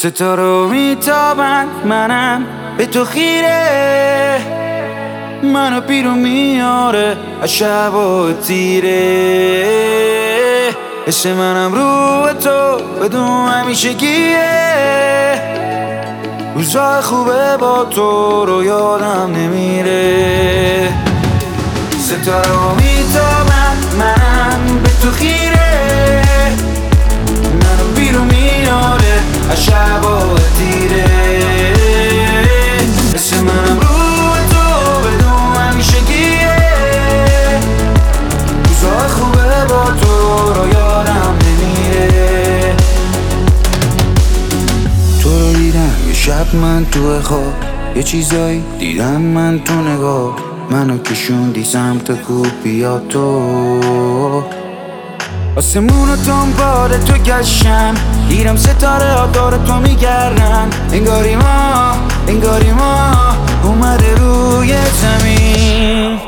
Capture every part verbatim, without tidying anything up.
ستاره میتابند منم به تو خیره، منو بیرون میاره از شب و تیره. عشق منم رو تو بدون همیشگیه، روزای خوبه با تو رو یادم نمیره. ستاره میتابند منم به تو خیره، منو بیرون میاره از شب و تیره. عشق منم رو تو بدون همیشگیه، روزای خوبه با تو رو یادم نمیره. تو رو دیدم یه شب من تو خواب، یه چیزایی دیدم من تو نگاه، منو کشوندی سمت کوه بیا تو. آسمون و دنبال تو گشتم، دیدم ستاره ها دور تو میگردن. انگاری ما انگاری ما اومده روی زمین،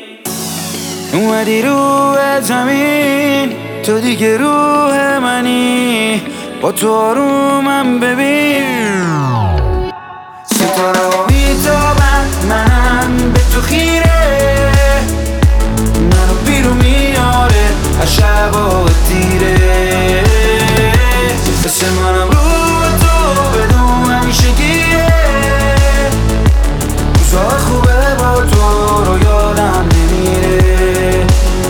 اومدی روی زمین. تو دیگه روح منی، با تو آرومم ببین. ستاره ها میتابند منم به تو خیره، منو بیرون میاره از شب و تیره. عشق منم رو تو بدون همیشگیه، روزای خوبه با تو رو یادم نمیره.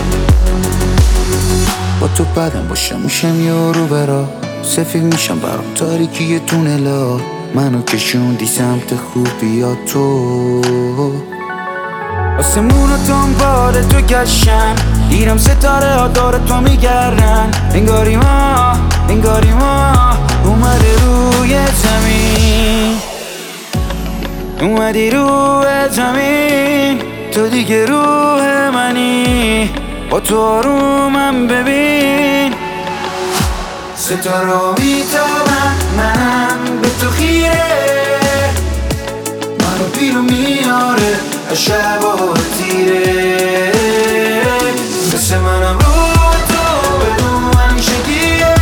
با تو بدم باشم میشم یارو برا، سفید میشم برام تاریکی تونلا. منو کشوندی سمت خوبی تو. آسمون و دنبال تو گشتم، دیدم ستاره ها دور تو میگردن. انگاری ما انگاری ما اومده روی زمین، اومدی روی زمین. تو دیگه روح منی، با تو آرومم ببین. ستاره میتابند منم به تو خیره، منو بیرون میاره از شب و تیره. عشق منم رو تو بدون همیشگیه،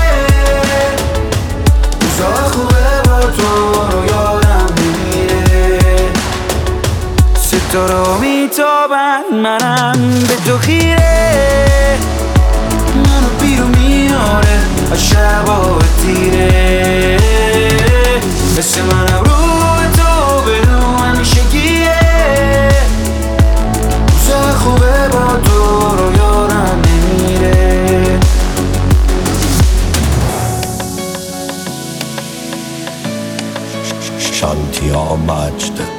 روزای خوبه با تو رو یادم نمیره. ستاره میتابند منم به تو خیره، منو بیرون میاره از شب و تیره. عشق منم رو تو بدون همیشگیه، روزای خوبه با تو رو یادم نمیره. شانتیا مجد